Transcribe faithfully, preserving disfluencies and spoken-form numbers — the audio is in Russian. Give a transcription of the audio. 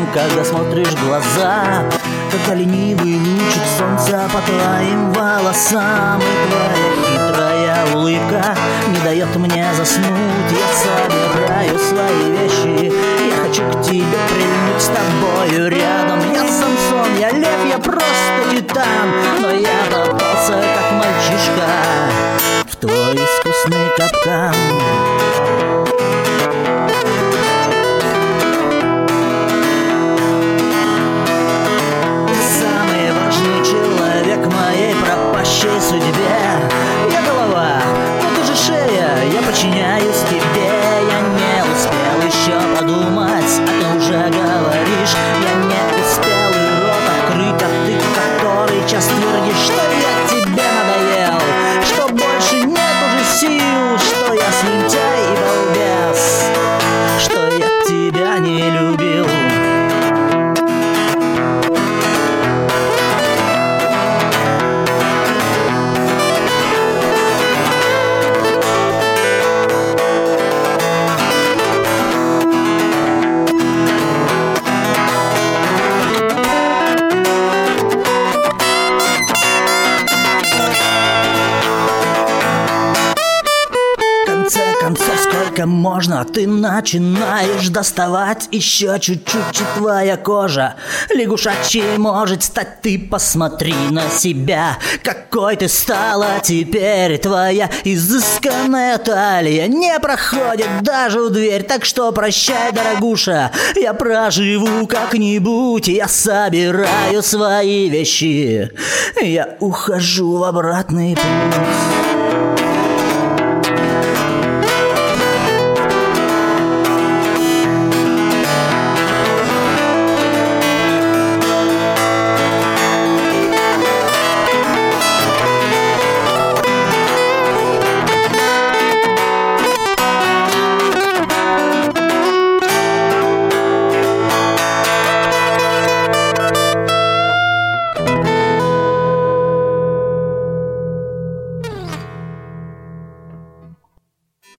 когда смотришь в глаза, когда ленивый лучик солнца по твоим волосам. И твоя хитрая улыбка не дает мне заснуть. Я собираю свои вещи, я хочу к тебе прильнуть, с тобою рядом. Я Самсон, я лев, я просто титан, но я попался, как мальчишка, в твой искусный капкан. Самый важный человек в моей пропащей судьбе. Я голова, но ты же шея, я подчиняюсь тебе. Я не успел еще подумать, а ты уже говоришь. Я не успел и рот открыть, а ты который час твердишь, что я тебе надоел, что больше нет уже сил, что я слюнтяй и балбес, что я тебя не любил. Сколько можно, ты начинаешь доставать еще чуть-чуть, и твоя кожа лягушачьей может стать. Ты посмотри на себя, какой ты стала теперь. Твоя изысканная талия не проходит даже в дверь. Так что прощай, дорогуша, я проживу как-нибудь. Я собираю свои вещи, я ухожу в обратный путь.